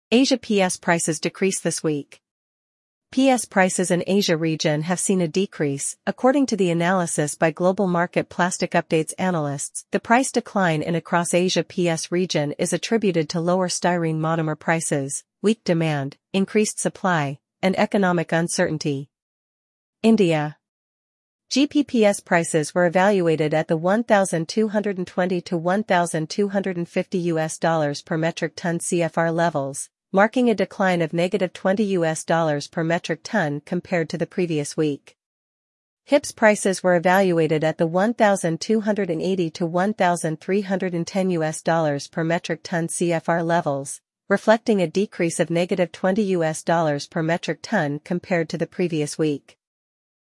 Asia PS prices decrease this week. PS prices in Asia region have seen a decrease, according to the analysis by Global Market Plastic Updates analysts. The price decline in across Asia PS region is attributed to lower styrene monomer prices, weak demand, increased supply, and economic uncertainty. India. GPPS prices were evaluated at the $1,220 to $1,250 per metric ton CFR levels, marking a decline of -$20 per metric ton compared to the previous week. HIPS prices were evaluated at the $1,280 to $1,310 per metric ton CFR levels, reflecting a decrease of -$20 per metric ton compared to the previous week.